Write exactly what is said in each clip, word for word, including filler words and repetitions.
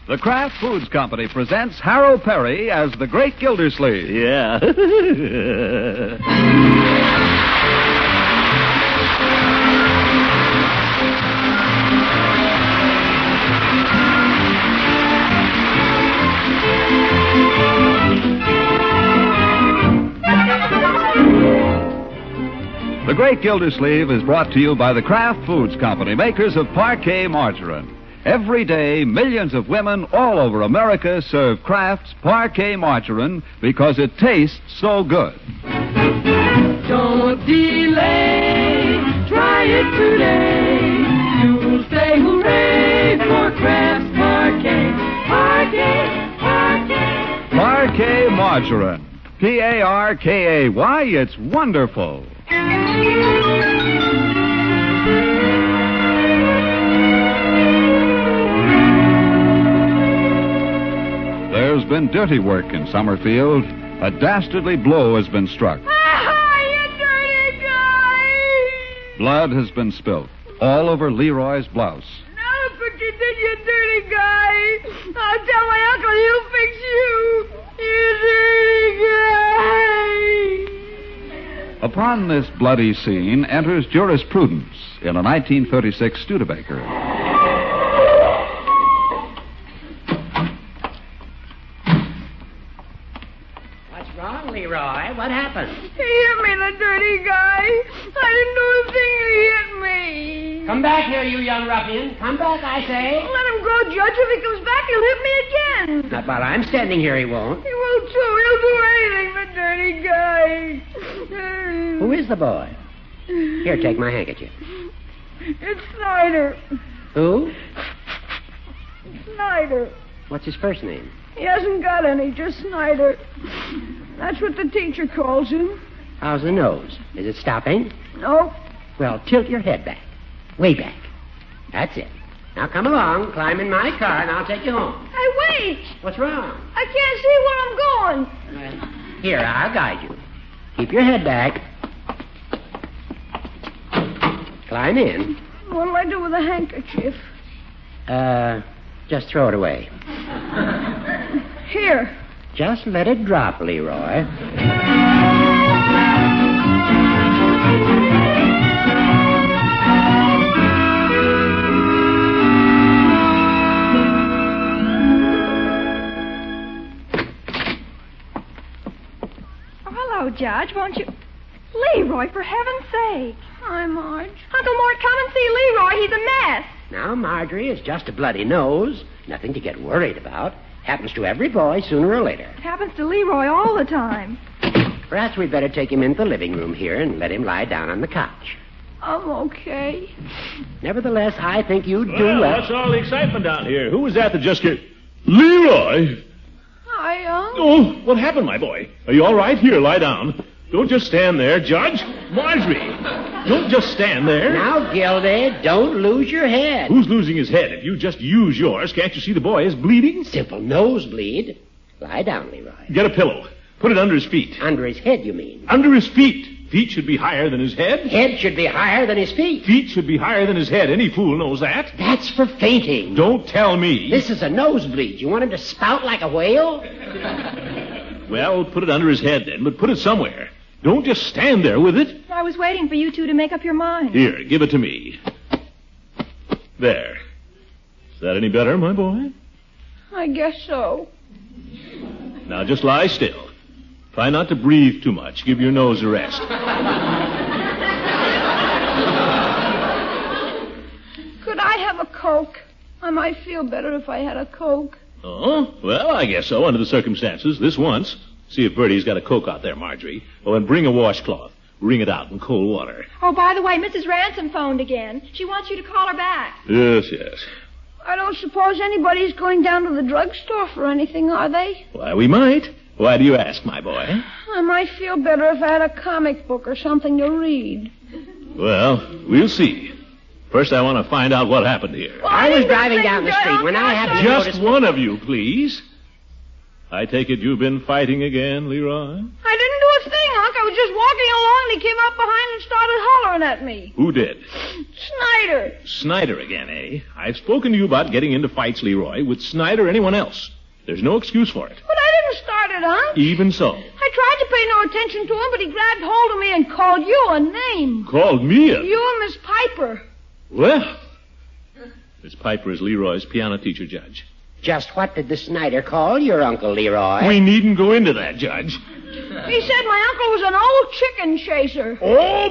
The Kraft Foods Company presents Harold Perry as the Great Gildersleeve. Yeah. The Great Gildersleeve is brought to you by the Kraft Foods Company, makers of Parquet Margarine. Every day, millions of women all over America serve Kraft's Parquet Margarine because it tastes so good. Don't delay, try it today. You'll say hooray for Kraft's Parquet. Parquet, Parquet. Parquet Margarine. P A R K A Y, it's wonderful. There's been dirty work in Summerfield. A dastardly blow has been struck. Ah, you dirty guy! Blood has been spilt all over Leroy's blouse. No, but you did, you dirty guy. I'll tell my uncle he'll fix you. You dirty guy. Upon this bloody scene enters jurisprudence in a nineteen thirty-six Studebaker. What's wrong, Leroy? What happened? He hit me, the dirty guy. I didn't do a thing and he hit me. Come back here, you young ruffian. Come back, I say. Let him go, Judge. If he comes back, he'll hit me again. Not while I'm standing here, he won't. He will, too. He'll do anything, the dirty guy. Who is the boy? Here, take my handkerchief. It's Snyder. Who? Snyder. What's his first name? He hasn't got any, just Snyder. That's what the teacher calls him. How's the nose? Is it stopping? Nope. Well, tilt your head back. Way back. That's it. Now come along, climb in my car, and I'll take you home. Hey, wait. What's wrong? I can't see where I'm going. Uh, here, I'll guide you. Keep your head back. Climb in. What'll I do with a handkerchief? Uh, just throw it away. Here. Just let it drop, Leroy. Hello, Judge, won't you? Leroy, for heaven's sake. Hi, Marge. Uncle Mort, come and see Leroy. He's a mess. Now, Marjorie, it's just a bloody nose. Nothing to get worried about. Happens to every boy sooner or later. It happens to Leroy all the time. Perhaps we'd better take him into the living room here and let him lie down on the couch. I'm okay. Nevertheless, I think you'd do Well, well. what's all the excitement down here? Who was that that just came? Leroy! Hi, Unc. Oh, what happened, my boy? Are you all right? Here, lie down. Don't just stand there, Judge. Marjorie, don't just stand there. Now, Gildy, don't lose your head. Who's losing his head? If you just use yours, can't you see the boy is bleeding? Simple nosebleed. Lie down, Leroy. Get a pillow. Put it under his feet. Under his head, you mean? Under his feet. Feet should be higher than his head. Head should be higher than his feet. Feet should be higher than his head. Any fool knows that. That's for fainting. Don't tell me. This is a nosebleed. You want him to spout like a whale? Well, put it under his head then, but put it somewhere. Don't just stand there with it. I was waiting for you two to make up your mind. Here, give it to me. There. Is that any better, my boy? I guess so. Now just lie still. Try not to breathe too much. Give your nose a rest. Could I have a Coke? I might feel better if I had a Coke. Oh? Well, I guess so, under the circumstances. This once. See if Bertie's got a Coke out there, Marjorie. Oh, and bring a washcloth. Wring it out in cold water. Oh, by the way, Missus Ransom phoned again. She wants you to call her back. Yes, yes. I don't suppose anybody's going down to the drugstore for anything, are they? Why, we might. Why do you ask, my boy? I might feel better if I had a comic book or something to read. Well, we'll see. First, I want to find out what happened here. Well, I was didn't driving think down the that, street when I Uncle. happened to Just notice... one of you, please. I take it you've been fighting again, Leroy? I didn't do a thing, Unc. I was just walking along and he came up behind and started hollering at me. Who did? Snyder. Snyder again, eh? I've spoken to you about getting into fights, Leroy, with Snyder or anyone else. There's no excuse for it. But I didn't start it, Unc. Even so. I tried to pay no attention to him, but he grabbed hold of me and called you a name. Called me a... You and Miss Piper. Well, Miss Piper is Leroy's piano teacher, Judge. Just what did the Snyder call your Uncle Leroy? We needn't go into that, Judge. He said my uncle was an old chicken chaser. Oh!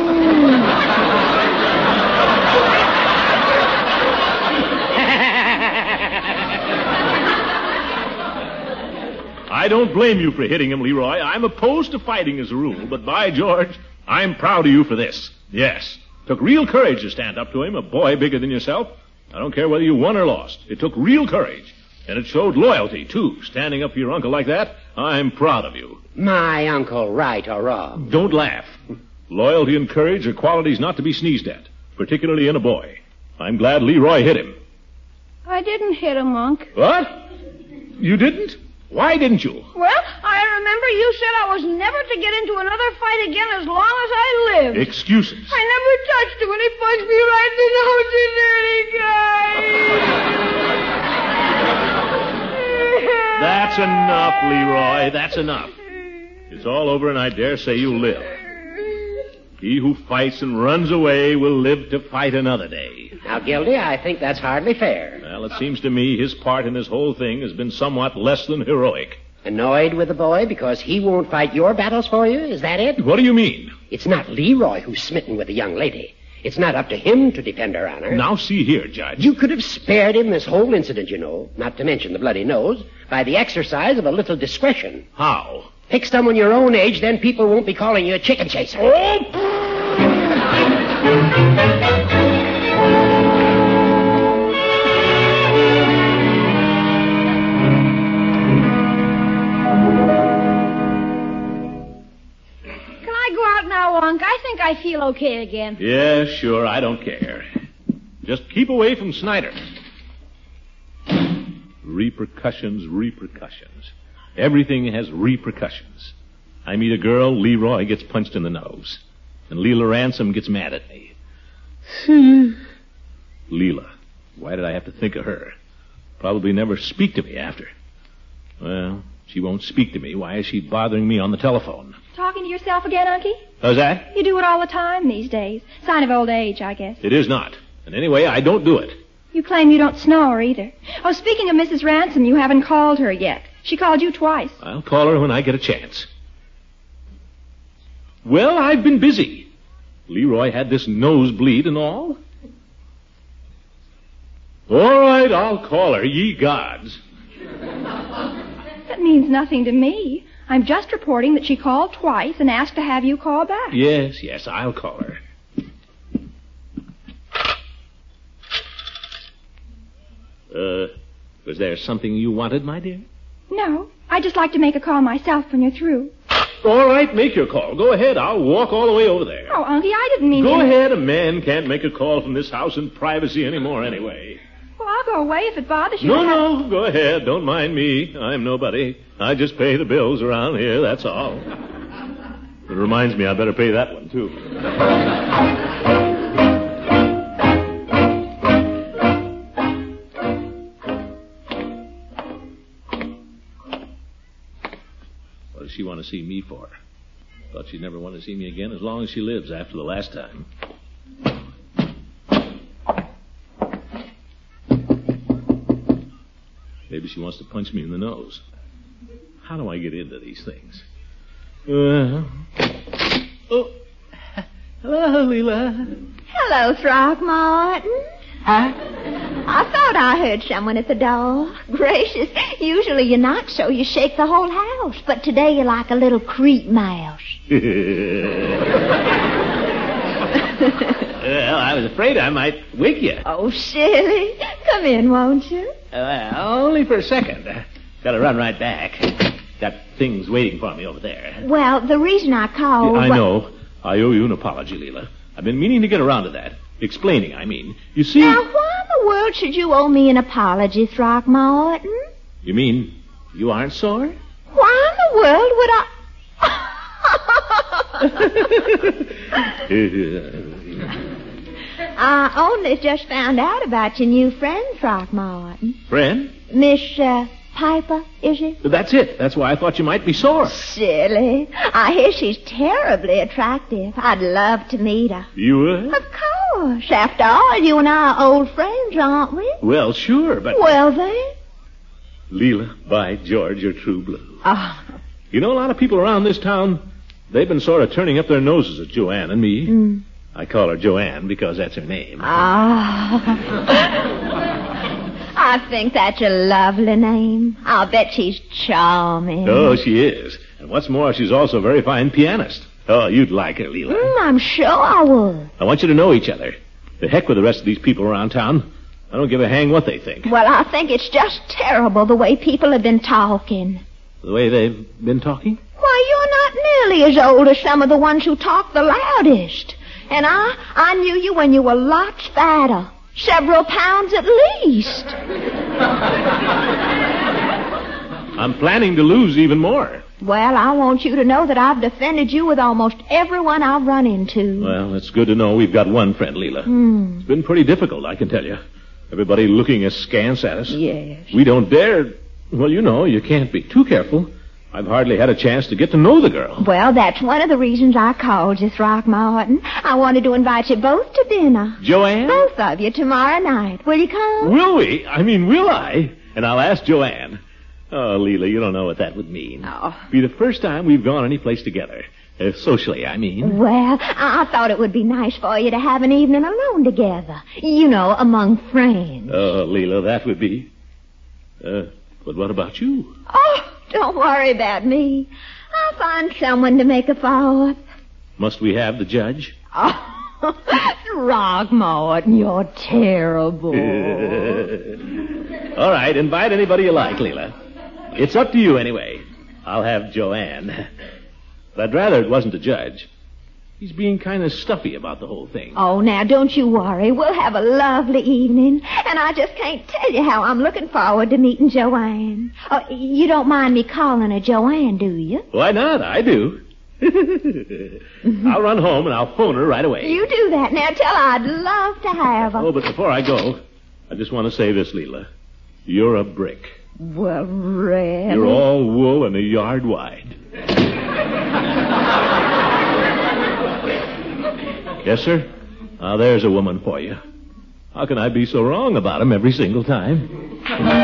I don't blame you for hitting him, Leroy. I'm opposed to fighting as a rule, but by George, I'm proud of you for this. Yes. Took real courage to stand up to him, a boy bigger than yourself. I don't care whether you won or lost. It took real courage. And it showed loyalty, too. Standing up for your uncle like that, I'm proud of you. My uncle, right or wrong? Don't laugh. Loyalty and courage are qualities not to be sneezed at, particularly in a boy. I'm glad Leroy hit him. I didn't hit him, Unc. What? You didn't? Why didn't you? Well, I remember you said I was never to get into another fight again as long as I lived. Excuses. I never touched him when he punched me right in the nose, you dirty guy. That's enough, Leroy. That's enough. It's all over, and I dare say you'll live. He who fights and runs away will live to fight another day. Now, Gildy, I think that's hardly fair. Well, it seems to me his part in this whole thing has been somewhat less than heroic. Annoyed with the boy because he won't fight your battles for you? Is that it? What do you mean? It's not Leroy who's smitten with the young lady. It's not up to him to defend her honor. Now, see here, Judge. You could have spared him this whole incident, you know, not to mention the bloody nose, by the exercise of a little discretion. How? Pick someone your own age, then people won't be calling you a chicken chaser. Oh! Unc, I think I feel okay again. Yeah, sure, I don't care. Just keep away from Snyder. Repercussions, repercussions. Everything has repercussions. I meet a girl, Leroy gets punched in the nose. And Leela Ransom gets mad at me. Leela. Why did I have to think of her? Probably never speak to me after. Well, she won't speak to me. Why is she bothering me on the telephone? Talking to yourself again, Unky? How's that? You do it all the time these days. Sign of old age, I guess. It is not. And anyway, I don't do it. You claim you don't snore either. Oh, speaking of Missus Ransom, you haven't called her yet. She called you twice. I'll call her when I get a chance. Well, I've been busy. Leroy had this nosebleed and all. All right, I'll call her, ye gods. That means nothing to me. I'm just reporting that she called twice and asked to have you call back. Yes, yes, I'll call her. Uh, was there something you wanted, my dear? No, I'd just like to make a call myself when you're through. All right, make your call. Go ahead. I'll walk all the way over there. Oh, Unky, I didn't mean Go to... ahead. A man can't make a call from this house in privacy anymore anyway. Well, I'll go away if it bothers you. No, no, go ahead. Don't mind me. I'm nobody. I just pay the bills around here, that's all. It reminds me I better pay that one, too. What does she want to see me for? Thought she'd never want to see me again as long as she lives after the last time. Maybe she wants to punch me in the nose. How do I get into these things? Uh, oh, hello, Leela. Hello, Throckmorton. Huh? I thought I heard someone at the door. Gracious, usually you're not so. You shake the whole house. But today you're like a little creep mouse. Well, I was afraid I might wake you. Oh, silly. Come in, won't you? Uh, only for a second. Uh, gotta run right back. Got things waiting for me over there. Well, the reason I called... Yeah, I wa- know. I owe you an apology, Leela. I've been meaning to get around to that. Explaining, I mean. You see... Now, why in the world should you owe me an apology, Throckmorton? You mean you aren't sore? Why in the world would I... I only just found out about your new friend, Throckmorton. Friend? Miss uh, Piper, is it? That's it. That's why I thought you might be sore. Silly. I hear she's terribly attractive. I'd love to meet her. You would? Of course. After all, you and I are old friends, aren't we? Well, sure, but... Well, then. Leela, by George, you're true blue. Oh. You know, a lot of people around this town, they've been sort of turning up their noses at Joanne and me. Mm. I call her Joanne because that's her name. Ah. I think that's a lovely name. I'll bet she's charming. Oh, she is. And what's more, she's also a very fine pianist. Oh, you'd like her, Leela. Mm, I'm sure I would. I want you to know each other. The heck with the rest of these people around town. I don't give a hang what they think. Well, I think it's just terrible the way people have been talking. The way they've been talking? Why, you're not nearly as old as some of the ones who talk the loudest. And I, I knew you when you were lots fatter. Several pounds at least. I'm planning to lose even more. Well, I want you to know that I've defended you with almost everyone I've run into. Well, it's good to know we've got one friend, Leela. Hmm. It's been pretty difficult, I can tell you. Everybody looking askance at us. Yes. We don't dare... Well, you know, you can't be too careful. I've hardly had a chance to get to know the girl. Well, that's one of the reasons I called you, Throckmorton. I wanted to invite you both to dinner. Joanne? Both of you tomorrow night. Will you come? Will we? I mean, will I? And I'll ask Joanne. Oh, Leela, you don't know what that would mean. Oh. Be the first time we've gone any place together. Uh, socially, I mean. Well, I I thought it would be nice for you to have an evening alone together. You know, among friends. Oh, Leela, that would be... Uh, but what about you? Oh, don't worry about me. I'll find someone to make a forward. Must we have the judge? Oh, Throckmorton, you're terrible. All right, invite anybody you like, Leela. It's up to you anyway. I'll have Joanne. But I'd rather it wasn't the judge. He's being kind of stuffy about the whole thing. Oh, now, don't you worry. We'll have a lovely evening. And I just can't tell you how I'm looking forward to meeting Joanne. Oh, you don't mind me calling her Joanne, do you? Why not? I do. I'll run home and I'll phone her right away. You do that. Now, tell her I'd love to have her. Oh, but before I go, I just want to say this, Leela. You're a brick. Well, really? You're all wool and a yard wide. Yes, sir? Now, there's a woman for you. How can I be so wrong about him every single time?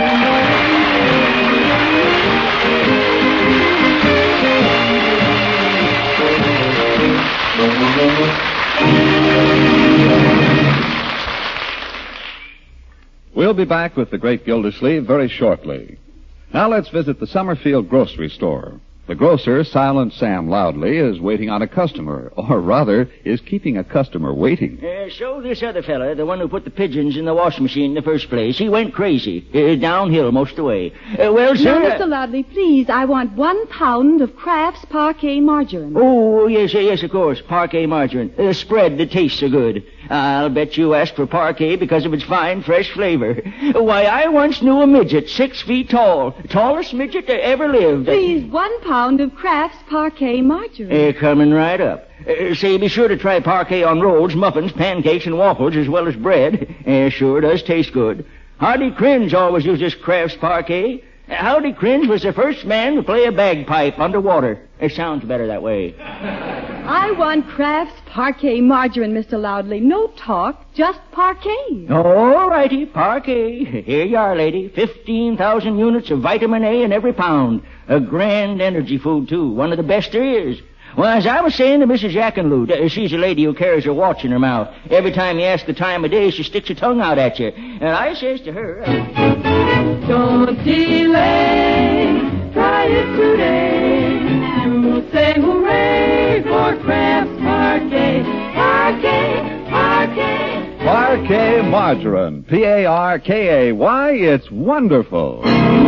We'll be back with the Great Gildersleeve very shortly. Now let's visit the Summerfield Grocery Store. The grocer, Silent Sam Loudly, is waiting on a customer, or rather, is keeping a customer waiting. Uh, so this other fella, the one who put the pigeons in the washing machine in the first place, he went crazy. Uh, downhill most of the way. Uh, well, sir... Now, Mister Loudly, please, I want one pound of Kraft's Parquet margarine. Oh, yes, yes, of course. Parquet margarine. A spread that tastes so good. I'll bet you asked for Parquet because of its fine, fresh flavor. Why, I once knew a midget six feet tall. Tallest midget that ever lived. Please, one pound of Kraft's Parquet margarine. Uh, coming right up. Uh, say, be sure to try Parquet on rolls, muffins, pancakes, and waffles, as well as bread. Uh, sure does taste good. Hardy Cringe always uses Kraft's Parquet. Uh, Hardy Cringe was the first man to play a bagpipe underwater. It sounds better that way. I want Kraft's Parquet margarine, Mister Loudly. No talk, just Parquet. All righty, Parquet. Here you are, lady. Fifteen thousand units of vitamin A in every pound. A grand energy food, too. One of the best there is. Well, as I was saying to Missus Jackenloot, uh, she's a lady who carries her watch in her mouth. Every time you ask the time of day, she sticks her tongue out at you. And I says to her... Uh, Don't delay, try it today. You'll say hooray for Kraft's Parquet. Parquet, Parquet. Parquet Margarine. P A R K A Y. It's wonderful.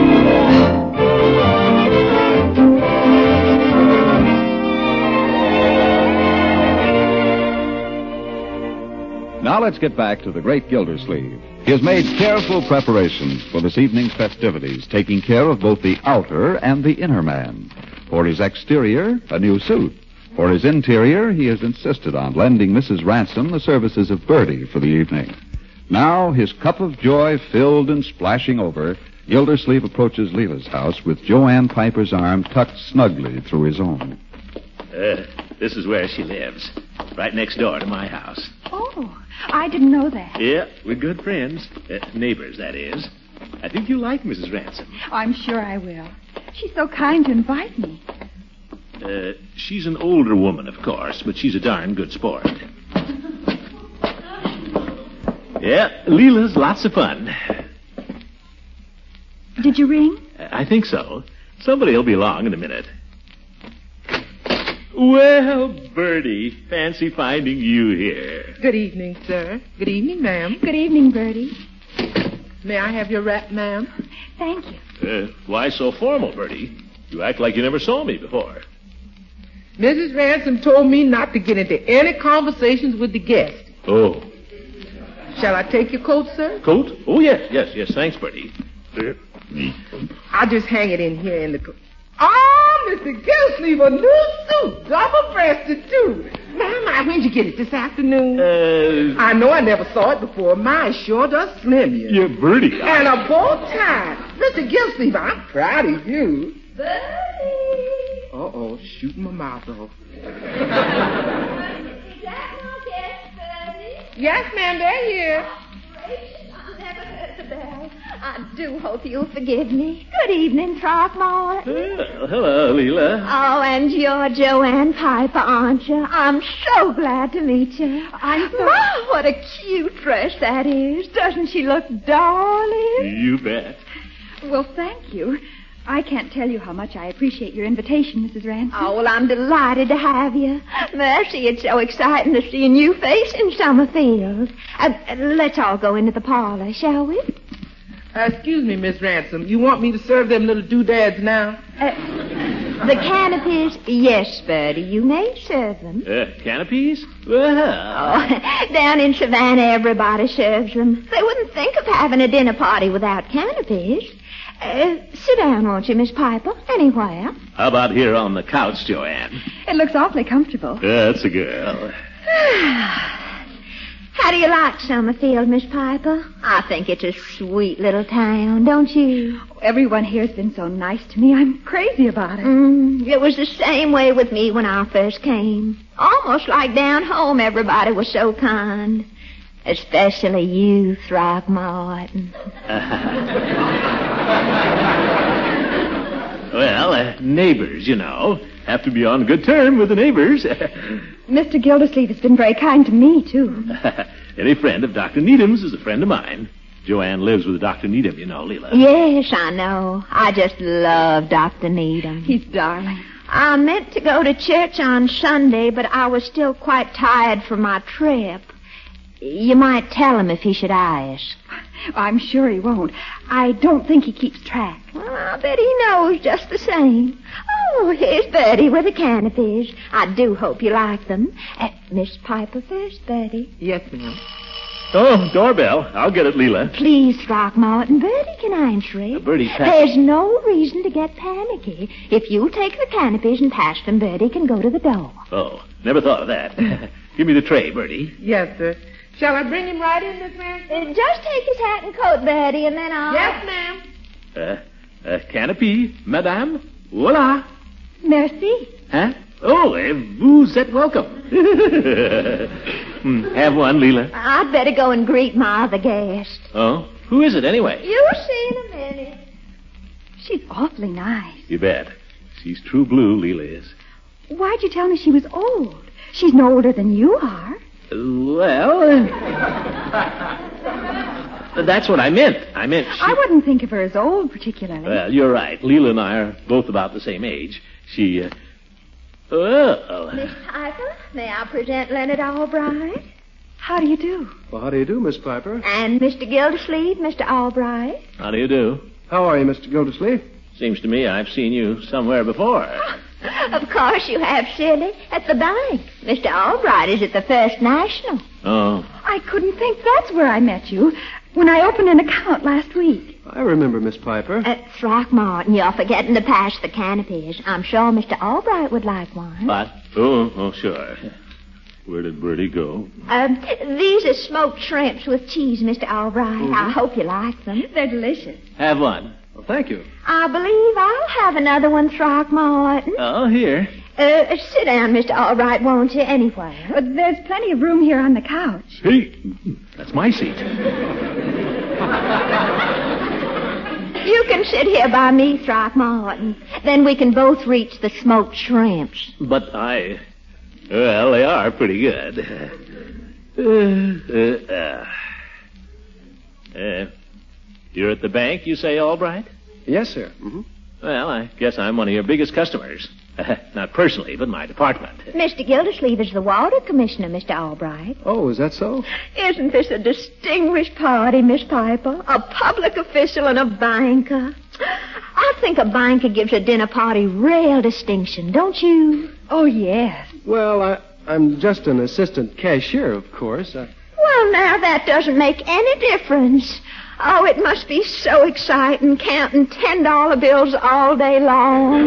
Now let's get back to the Great Gildersleeve. He has made careful preparations for this evening's festivities, taking care of both the outer and the inner man. For his exterior, a new suit. For his interior, he has insisted on lending Missus Ransom the services of Bertie for the evening. Now, his cup of joy filled and splashing over, Gildersleeve approaches Leela's house with Joanne Piper's arm tucked snugly through his own. Uh, this is where she lives. Right next door to my house. Oh, I didn't know that. Yeah, we're good friends. Uh, neighbors, that is. I think you'll like Missus Ransom. I'm sure I will. She's so kind to invite me. Uh, she's an older woman, of course, but she's a darn good sport. Yeah, Leela's lots of fun. Did you ring? I think so. Somebody will be along in a minute. Well, Bertie, fancy finding you here. Good evening, sir. Good evening, ma'am. Good evening, Bertie. May I have your wrap, ma'am? Thank you. Uh, why so formal, Bertie? You act like you never saw me before. Missus Ransom told me not to get into any conversations with the guest. Oh. Shall I take your coat, sir? Coat? Oh, yes, yes, yes. Thanks, Bertie. Uh, I'll just hang it in here in the coat. Oh, Mister Gildersleeve, a new suit, double-breasted, too. My, my, when'd you get it, this afternoon? Uh, I know I never saw it before. Mine sure does slim you. yeah, Bertie. I... And a bow tie. Mister Gildersleeve, I'm proud of you. Bertie! Uh-oh, shooting my mouth off. Is that no guest, Bertie? Yes, ma'am, they're here. Gracious, I never heard the bell. I do hope you'll forgive me. Good evening, Throckmorton. Well, hello, Leela. Oh, and you're Joanne Piper, aren't you? I'm so glad to meet you. I'm so... My, what a cute dress that is. Doesn't she look darling? You bet. Well, thank you. I can't tell you how much I appreciate your invitation, Missus Ransom. Oh, well, I'm delighted to have you. Mercy, it's so exciting to see a new face in Summerfield. Uh, uh, let's all go into the parlor, shall we? Uh, excuse me, Miss Ransom. You want me to serve them little doodads now? Uh, the canopies? Yes, Bertie, you may serve them. Uh, canopies? Well... Oh, down in Savannah, everybody serves them. They wouldn't think of having a dinner party without canopies. Uh, sit down, won't you, Miss Piper? Anywhere. How about here on the couch, Joanne? It looks awfully comfortable. That's a girl. How do you like Summerfield, Miss Piper? I think it's a sweet little town, don't you? Everyone here's been so nice to me. I'm crazy about it. Mm, it was the same way with me when I first came. Almost like down home, everybody was so kind. Especially you, Throckmorton. Well, uh, neighbors, you know. Have to be on good terms with the neighbors. Mister Gildersleeve has been very kind to me, too. Any friend of Doctor Needham's is a friend of mine. Joanne lives with Doctor Needham, you know, Leela. Yes, I know. I just love Doctor Needham. He's darling. I meant to go to church on Sunday, but I was still quite tired from my trip. You might tell him if he should ask. I'm sure he won't. I don't think he keeps track. Well, I bet he knows just the same. Oh, here's Bertie with the canopies. I do hope you like them. Uh, Miss Piper first, Bertie. Yes, ma'am. Oh, doorbell. I'll get it, Leela. Please, Throckmorton. Bertie can answer it. Uh, Bertie, pass... There's no reason to get panicky. If you take the canopies and pass them, Bertie can go to the door. Oh, never thought of that. Give me the tray, Bertie. Yes, sir. Shall I bring him right in, Miss Ransom? Uh, just take his hat and coat, Bertie, and then I'll... Yes, ma'am. Uh, uh, canopy, madame. Voila. Merci. Huh? Oh, uh, vous êtes welcome. hmm, have one, Leela. I'd better go and greet my other guest. Oh? Who is it, anyway? You'll see in a minute. She's awfully nice. You bet. She's true blue, Leela is. Why'd you tell me she was old? She's no older than you are. Well, uh, that's what I meant. I meant she... I wouldn't think of her as old, particularly. Well, you're right. Leela and I are both about the same age. She, uh... Well... Miss Piper, may I present Leonard Albright? How do you do? Well, how do you do, Miss Piper? And Mister Gildersleeve, Mister Albright. How do you do? How are you, Mister Gildersleeve? Seems to me I've seen you somewhere before. Of course you have, silly. At the bank. Mister Albright is at the First National. Oh. I couldn't think that's where I met you. when I opened an account last week. I remember, Miss Piper. Uh, Throckmorton, you're forgetting to pass the canopies. I'm sure Mister Albright would like one. What? Oh, oh, sure. Where did Bertie go? Um, these are smoked shrimps with cheese, Mister Albright. Mm-hmm. I hope you like them. They're delicious. Have one. Well, thank you. I believe I'll have another one, Throckmorton. Oh, here. Uh, sit down, Mister Albright, won't you, anyway? But there's plenty of room here on the couch. Hey, that's my seat. You can sit here by me, Throckmorton. Then we can both reach the smoked shrimps. But I... Well, they are pretty good. Uh, uh, uh, uh, you're at the bank, you say, Albright? Yes, sir. Mm-hmm. Well, I guess I'm one of your biggest customers. Not personally, but my department. Mister Gildersleeve is the water commissioner, Mister Albright. Oh, is that so? Isn't this a distinguished party, Miss Piper? A public official and a banker. I think a banker gives a dinner party real distinction, don't you? Oh, yes. Well, I, I'm just an assistant cashier, of course. I... Well, now, that doesn't make any difference. Oh, it must be so exciting counting ten dollar bills all day long.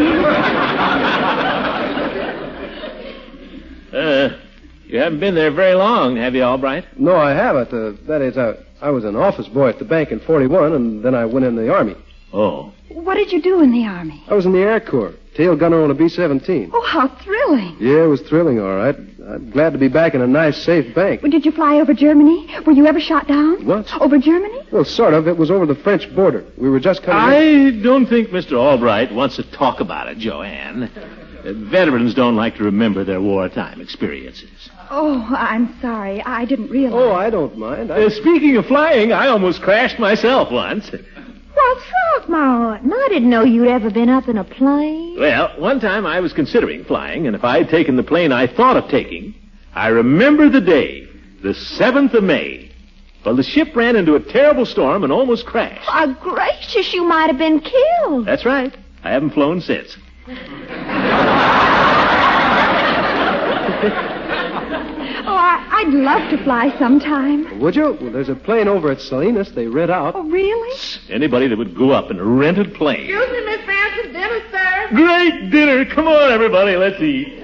uh, you haven't been there very long, have you, Albright? No, I haven't. Uh, that is, I, I was an office boy at the bank in forty-one, and then I went in the Army. Oh. What did you do in the Army? I was in the Air Corps, tail gunner on a B seventeen. Oh, how thrilling. Yeah, it was thrilling, all right. I'm glad to be back in a nice, safe bank. Well, did you fly over Germany? Were you ever shot down? What? Over Germany? Well, sort of. It was over the French border. We were just coming I in. don't think Mister Albright wants to talk about it, Joanne. Uh, veterans don't like to remember their wartime experiences. Oh, I'm sorry. I didn't realize. Oh, I don't mind. I... Uh, speaking of flying, I almost crashed myself once. Well, Throckmorton, I didn't know you'd ever been up in a plane. Well, one time I was considering flying, and if I'd taken the plane I thought of taking, I remember the day, the seventh of May. Well, the ship ran into a terrible storm and almost crashed. Oh, gracious, you might have been killed. That's right. I haven't flown since. Oh, I, I'd love to fly sometime. Would you? Well, there's a plane over at Salinas they rent out. Oh, really? Anybody that would go up in a rented plane. Excuse me, Miss Francis, dinner, sir. Great dinner. Come on, everybody. Let's eat.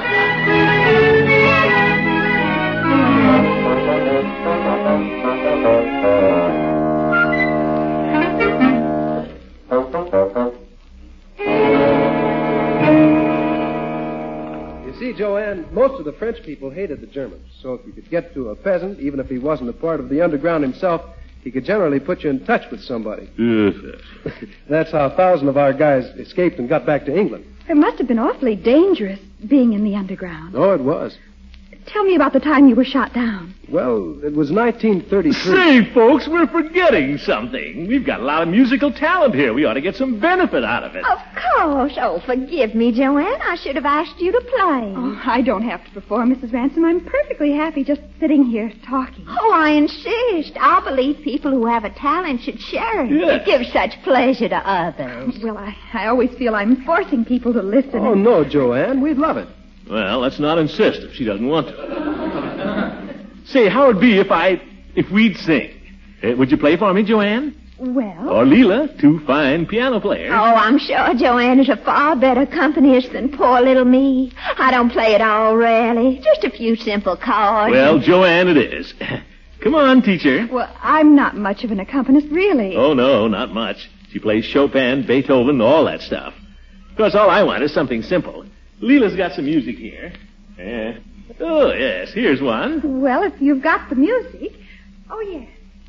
See, Joanne, most of the French people hated the Germans. So if you could get to a peasant, even if he wasn't a part of the underground himself, he could generally put you in touch with somebody. Yes, yes. That's how a thousand of our guys escaped and got back to England. It must have been awfully dangerous being in the underground. Oh, it was. Tell me about the time you were shot down. Well, it was nineteen thirty-three. Say, folks, we're forgetting something. We've got a lot of musical talent here. We ought to get some benefit out of it. Of course. Oh, forgive me, Joanne. I should have asked you to play. Oh, I don't have to perform, Missus Ransom. I'm perfectly happy just sitting here talking. Oh, I insist. I believe people who have a talent should share it. Yeah. It gives such pleasure to others. Well, I, I always feel I'm forcing people to listen. Oh, no, Joanne. We'd love it. Well, let's not insist if she doesn't want to. Say, how would it be if I, if we'd sing? Uh, would you play for me, Joanne? Well? Or Leela, two fine piano players. Oh, I'm sure Joanne is a far better accompanist than poor little me. I don't play at all, really. Just a few simple chords. Well, Joanne it is. Come on, teacher. Well, I'm not much of an accompanist, really. Oh, no, not much. She plays Chopin, Beethoven, all that stuff. Of course, all I want is something simple. Leela's got some music here. Yeah. Oh, yes, here's one. Well, if you've got the music. Oh, yes.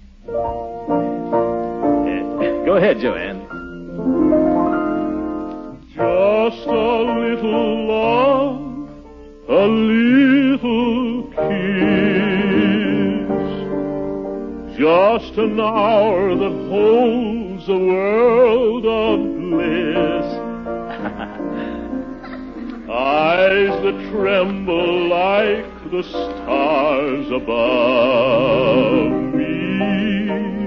Yeah. Go ahead, Joanne. Just a little love, a little kiss. Just an hour that holds a world of bliss. Eyes that tremble like the stars above me,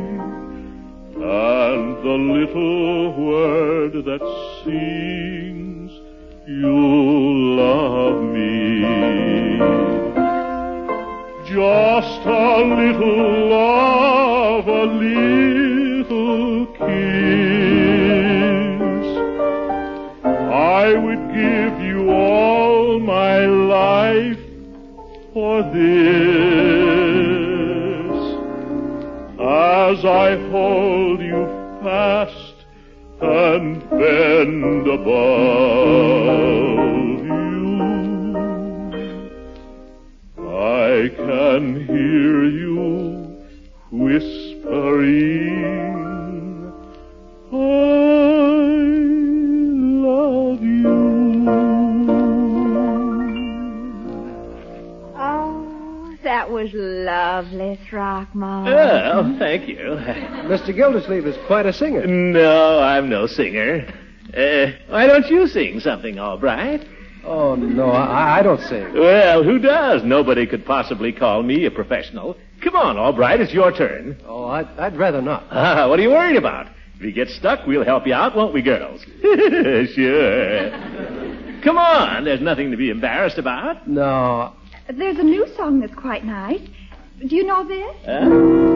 and the little word that sings, you love me. Just a little love, of a little kiss. I would give you all my life for this, as I hold you fast and bend above you. I can hear you whispering, I love you. Oh, that was lovely, Throckmorton. Oh, thank you. Mister Gildersleeve is quite a singer. No, I'm no singer. Uh, why don't you sing something, Albright? Oh, no, I, I don't sing. Well, who does? Nobody could possibly call me a professional. Come on, Albright, it's your turn. Oh, I'd, I'd rather not. Ah, what are you worried about? If you get stuck, we'll help you out, won't we, girls? Sure. Come on, there's nothing to be embarrassed about. No. There's a new song that's quite nice. Do you know this? Huh?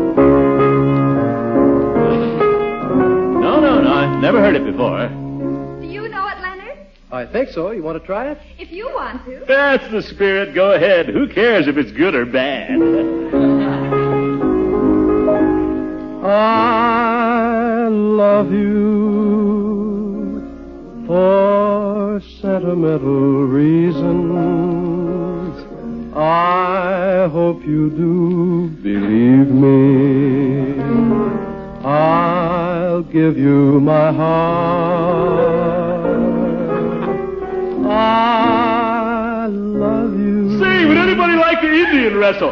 No, no, no, I've never heard it before. Do you know it, Leonard? I think so. You want to try it? If you want to. That's the spirit. Go ahead. Who cares if it's good or bad? I love you for sentimental reasons. I hope you do believe me. I'll give you my heart. I love you. Say, would anybody like the Indian wrestle?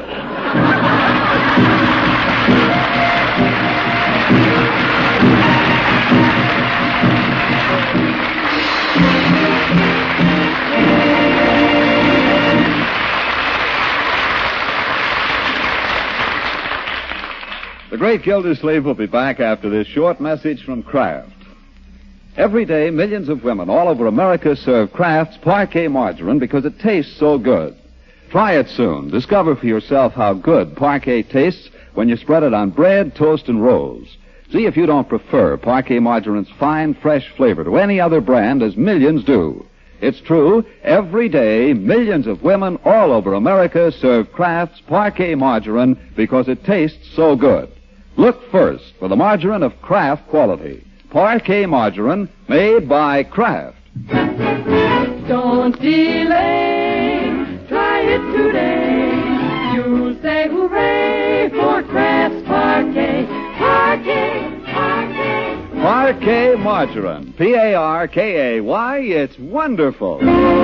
The Great Gildersleeve will be back after this short message from Kraft. Every day, millions of women all over America serve Kraft's Parquet margarine because it tastes so good. Try it soon. Discover for yourself how good Parquet tastes when you spread it on bread, toast, and rolls. See if you don't prefer Parquet margarine's fine, fresh flavor to any other brand, as millions do. It's true, every day, millions of women all over America serve Kraft's Parquet margarine because it tastes so good. Look first for the margarine of Kraft quality. Parquet margarine made by Kraft. Don't delay, try it today. You'll say hooray for Kraft's Parquet, Parquet, Parquet. Parquet margarine. P A R K A Y. It's wonderful.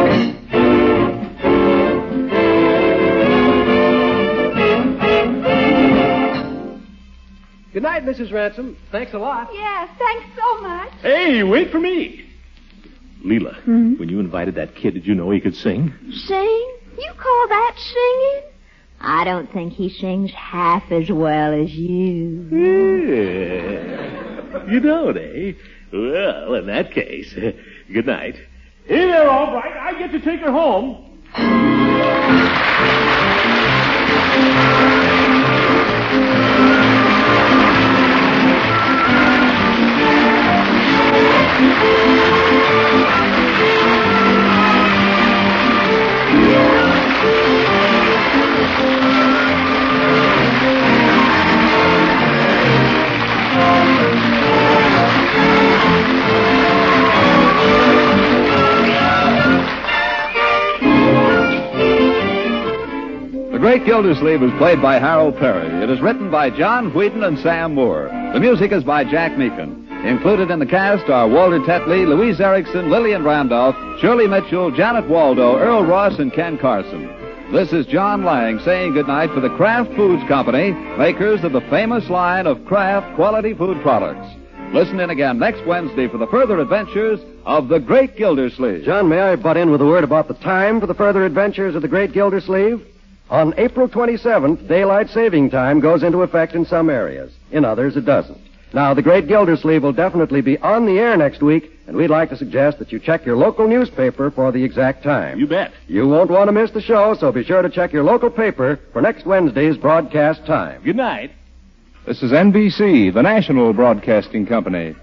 Good night, Missus Ransom. Thanks a lot. Yes, thanks so much. Hey, wait for me. Leela, Hmm? when you invited that kid, did you know he could sing? Sing? You call that singing? I don't think he sings half as well as you. Yeah. You don't, eh? Well, in that case, good night. Hey there, Albright. I get to take her home. The Great Gildersleeve is played by Harold Perry. It is written by John Whedon and Sam Moore. The music is by Jack Meakin. Included in the cast are Walter Tetley, Louise Erickson, Lillian Randolph, Shirley Mitchell, Janet Waldo, Earl Ross, and Ken Carson. This is John Lang saying goodnight for the Kraft Foods Company, makers of the famous line of Kraft quality food products. Listen in again next Wednesday for the further adventures of the Great Gildersleeve. John, may I butt in with a word about the time for the further adventures of the Great Gildersleeve? On April twenty-seventh, daylight saving time goes into effect in some areas. In others, it doesn't. Now, the Great Gildersleeve will definitely be on the air next week, and we'd like to suggest that you check your local newspaper for the exact time. You bet. You won't want to miss the show, so be sure to check your local paper for next Wednesday's broadcast time. Good night. This is N B C, the national broadcasting company.